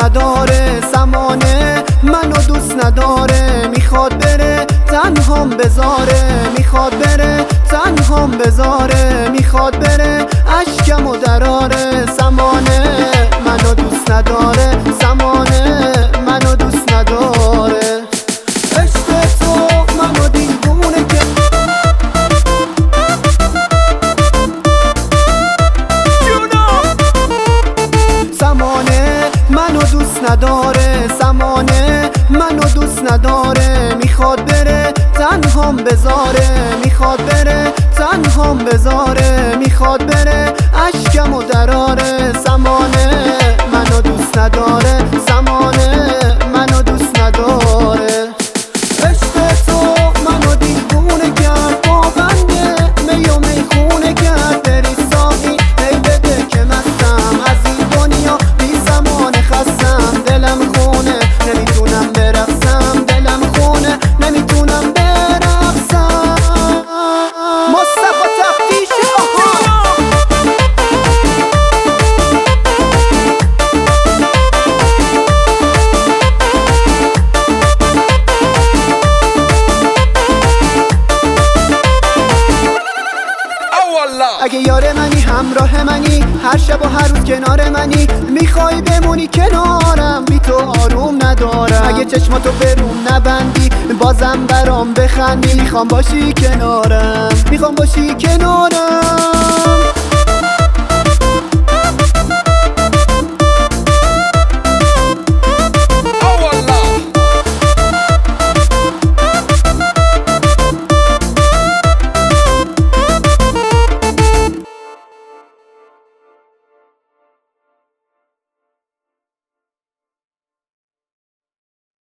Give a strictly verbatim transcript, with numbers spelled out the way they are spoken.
نداره زمانه، منو دوست نداره، میخواد بره تنهام بذاره، میخواد بره تنهام بذاره، میخواد بره اشکمو دراره. زمانه منو دوست نداره، زمانه منو دوست نداره. عشق تو منو دیوونه که زمانه منو دوست نداره، زمانه منو دوست نداره، میخواد بره تنهام بذاره، میخواد بره تنهام بذاره، میخواد بره اشکمو دراره. زمانه منو دوست نداره، زمانه منو دوست نداره. عشق تو منو دیوونه کرد، با بنده می و میخونه کرد، بری ساقی می بده که مستم، از این دنیا بی زمان خستم، دلم خونه نمیتونم برقصم، دلم خونه نمیتونم برقصم. مصطفی تفتیش اگه یار منی همراه منی، هر شب و هر روز کنار منی، میخوای بمونی کنارم، بی تو آروم ندارم. اگه چشماتو بروم نبندی بازم برام بخندی، میخوام باشی کنارم، میخوام باشی کنارم.